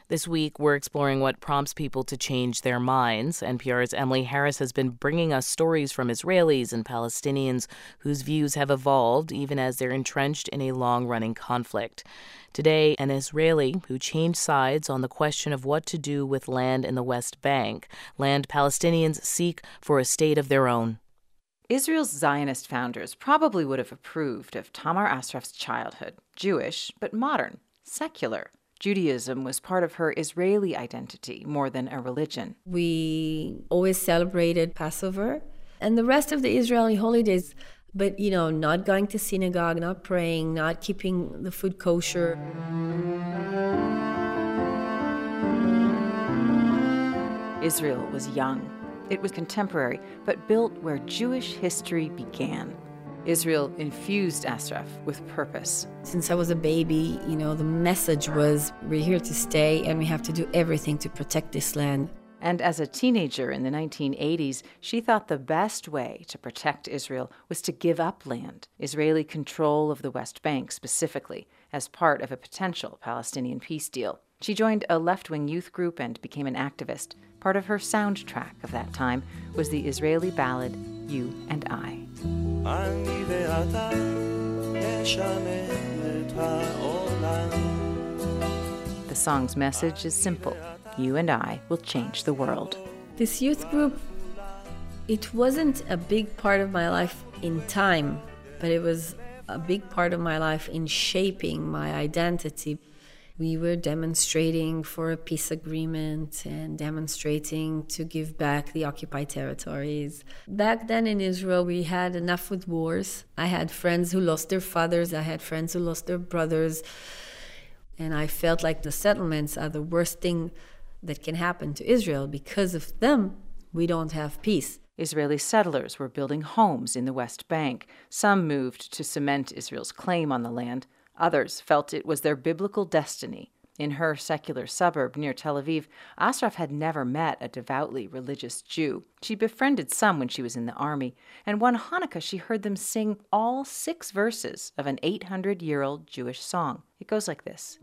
This week, we're exploring what prompts people to change their minds. NPR's Emily Harris has been bringing us stories from Israelis and Palestinians whose views have evolved even as they're entrenched in a long-running conflict. Today, an Israeli who changed sides on the question of what to do with land in the West Bank, land Palestinians seek for a state of their own. Israel's Zionist founders probably would have approved of Tamar Asraf's childhood, Jewish, but modern, secular. Judaism was part of her Israeli identity more than a religion. We always celebrated Passover and the rest of the Israeli holidays, but, not going to synagogue, not praying, not keeping the food kosher. Israel was young. It was contemporary, but built where Jewish history began. Israel infused Asraf with purpose. Since I was a baby, the message was, we're here to stay and we have to do everything to protect this land. And as a teenager in the 1980s, she thought the best way to protect Israel was to give up land, Israeli control of the West Bank specifically, as part of a potential Palestinian peace deal. She joined a left-wing youth group and became an activist. Part of her soundtrack of that time was the Israeli ballad, You and I. The song's message is simple. You and I will change the world. This youth group, it wasn't a big part of my life in time, but it was a big part of my life in shaping my identity. We were demonstrating for a peace agreement and demonstrating to give back the occupied territories. Back then in Israel, we had enough with wars. I had friends who lost their fathers. I had friends who lost their brothers. And I felt like the settlements are the worst thing that can happen to Israel. Because of them, we don't have peace. Israeli settlers were building homes in the West Bank. Some moved to cement Israel's claim on the land. Others felt it was their biblical destiny. In her secular suburb near Tel Aviv, Asraf had never met a devoutly religious Jew. She befriended some when she was in the army, and one Hanukkah she heard them sing all 6 verses of an 800-year-old Jewish song. It goes like this.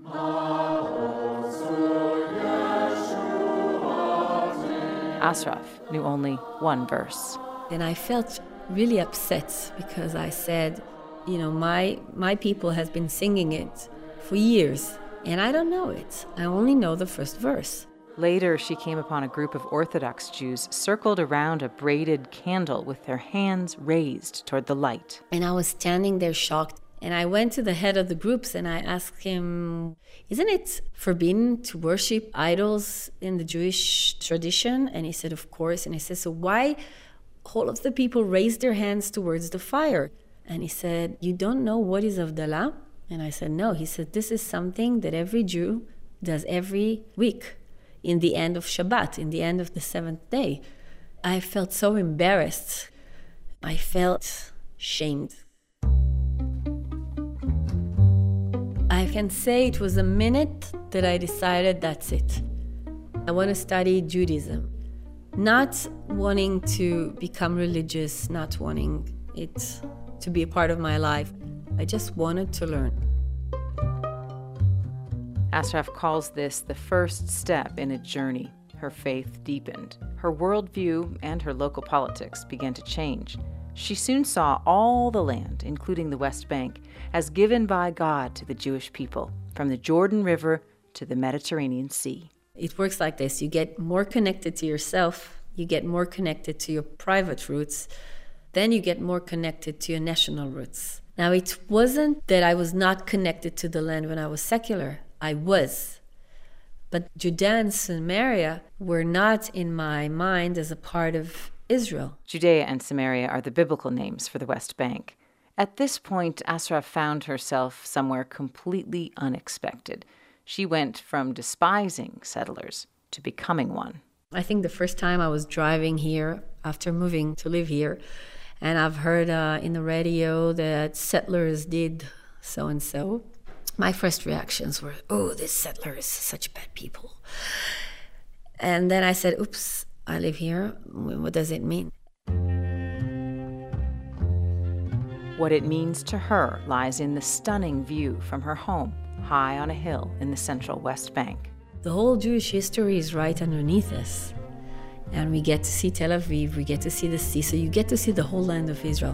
Asraf knew only one verse. And I felt really upset because I said, my people has been singing it for years, and I don't know it. I only know the first verse. Later, she came upon a group of Orthodox Jews circled around a braided candle with their hands raised toward the light. And I was standing there shocked, and I went to the head of the groups and I asked him, isn't it forbidden to worship idols in the Jewish tradition? And he said, of course. And I said, so why all of the people raised their hands towards the fire? And he said, you don't know what is Havdalah? And I said, no. He said, this is something that every Jew does every week in the end of Shabbat, in the end of the 7th day. I felt so embarrassed. I felt shamed. I can say it was a minute that I decided that's it. I want to study Judaism. Not wanting to become religious, not wanting it to be a part of my life. I just wanted to learn. Asraf calls this the first step in a journey. Her faith deepened. Her worldview and her local politics began to change. She soon saw all the land, including the West Bank, as given by God to the Jewish people, from the Jordan River to the Mediterranean Sea. It works like this. You get more connected to yourself. You get more connected to your private roots. Then you get more connected to your national roots. Now, it wasn't that I was not connected to the land when I was secular. I was. But Judea and Samaria were not in my mind as a part of Israel. Judea and Samaria are the biblical names for the West Bank. At this point, Asraf found herself somewhere completely unexpected. She went from despising settlers to becoming one. I think the first time I was driving here after moving to live here, and I've heard in the radio that settlers did so-and-so. My first reactions were, oh, this settler is such bad people. And then I said, oops, I live here. What does it mean? What it means to her lies in the stunning view from her home, high on a hill in the central West Bank. The whole Jewish history is right underneath us. And we get to see Tel Aviv, we get to see the sea, so you get to see the whole land of Israel.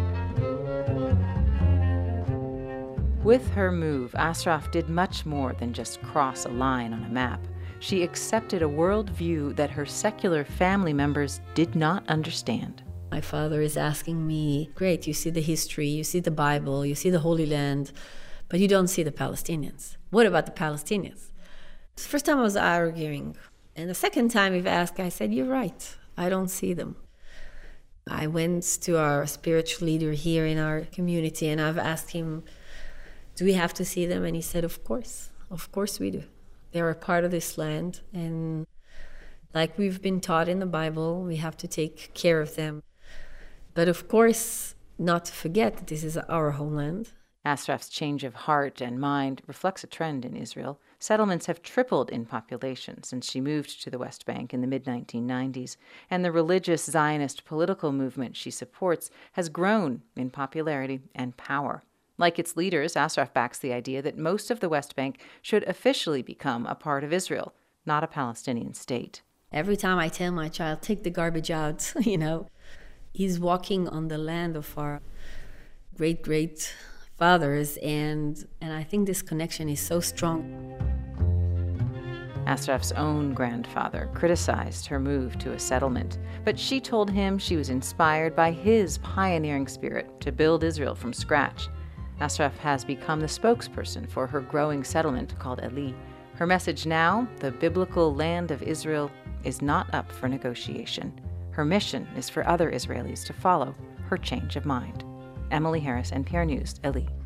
With her move, Asraf did much more than just cross a line on a map. She accepted a worldview that her secular family members did not understand. My father is asking me, great, you see the history, you see the Bible, you see the Holy Land, but you don't see the Palestinians. What about the Palestinians? The first time I was arguing, and the second time we've asked, I said, you're right, I don't see them. I went to our spiritual leader here in our community, and I've asked him, do we have to see them? And he said, of course we do. They're a part of this land, and like we've been taught in the Bible, we have to take care of them. But of course, not to forget that this is our homeland. Asraf's change of heart and mind reflects a trend in Israel. Settlements have tripled in population since she moved to the West Bank in the mid-1990s, and the religious Zionist political movement she supports has grown in popularity and power. Like its leaders, Asraf backs the idea that most of the West Bank should officially become a part of Israel, not a Palestinian state. Every time I tell my child, take the garbage out, he's walking on the land of our great-great-fathers, and I think this connection is so strong. Asraf's own grandfather criticized her move to a settlement, but she told him she was inspired by his pioneering spirit to build Israel from scratch. Asraf has become the spokesperson for her growing settlement called Eli. Her message now, the biblical land of Israel, is not up for negotiation. Her mission is for other Israelis to follow her change of mind. Emily Harris, NPR News, Eli.